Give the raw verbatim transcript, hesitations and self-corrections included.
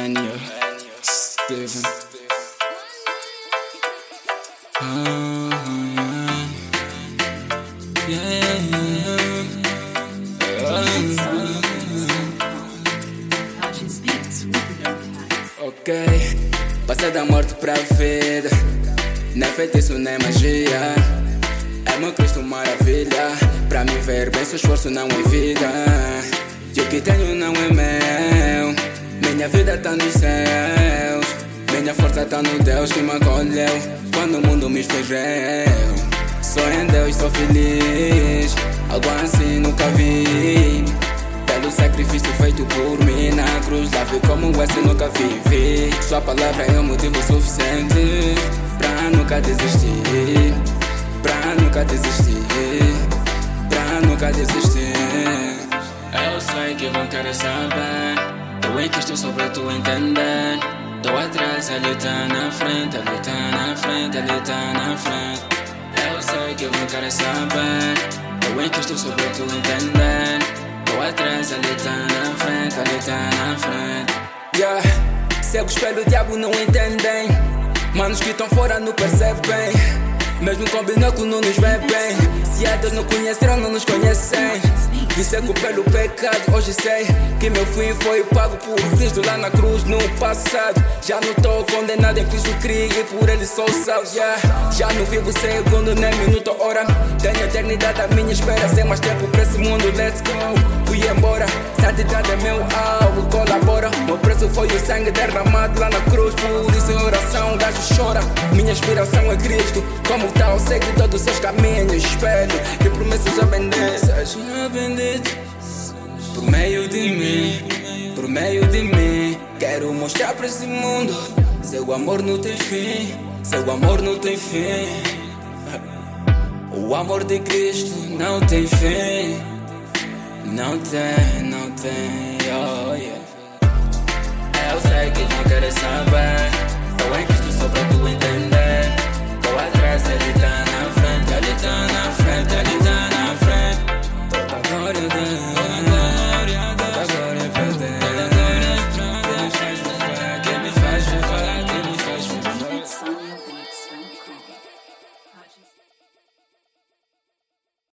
Enio, Steven. Ah, yeah. Yeah, yeah. Ok, passei da morte pra vida. Não é feitiço nem magia, é meu Cristo maravilha. Pra me ver bem, seu esforço não é vida. E o que tenho não é meu. Minha vida tá nos céus, minha força tá no Deus que me acolheu quando o mundo me fez eu. Só em Deus sou feliz, algo assim nunca vi. Pelo sacrifício feito por mim na cruz, lá vi como esse nunca vivi. Sua palavra é um motivo suficiente pra nunca desistir, pra nunca desistir, pra nunca desistir. Eu sei que vão querer saber, tô em Cristo só pra tu entender. Tô atrás, ele tá na frente, ele tá na frente, ele tá na frente. Eu sei que vão querer saber, tô em Cristo só pra tu entender. Tô atrás, ele tá na frente, ele tá na frente. Yeah, cego, espelho, o diabo não entendem. Manos que estão fora não percebem. Mesmo com binóculo não nos vê bem. Se a Deus não conheceram, não nos conhecem. Vi cego pelo pecado, hoje sei que meu fim foi pago por Cristo lá na cruz no passado. Já não tô condenado em Cristo, criei e por ele sou salvo. Yeah. Já não vivo segundo nem minuto, hora. Tenho eternidade à minha espera, sem mais tempo pra esse mundo, let's go. Fui embora, santidade é meu alvo, colabora. Meu preço foi o sangue derramado lá na cruz. Por isso em oração, gajo chora. Minha inspiração é Cristo, como tal, segue todos os seus caminhos. Espero que promessas já bendeças, por meio de mim, por meio de mim. Quero mostrar para esse mundo, seu amor não tem fim, seu amor não tem fim. O amor de Cristo não tem fim, não tem, não tem, oh yeah. Eu sei que não queres saber,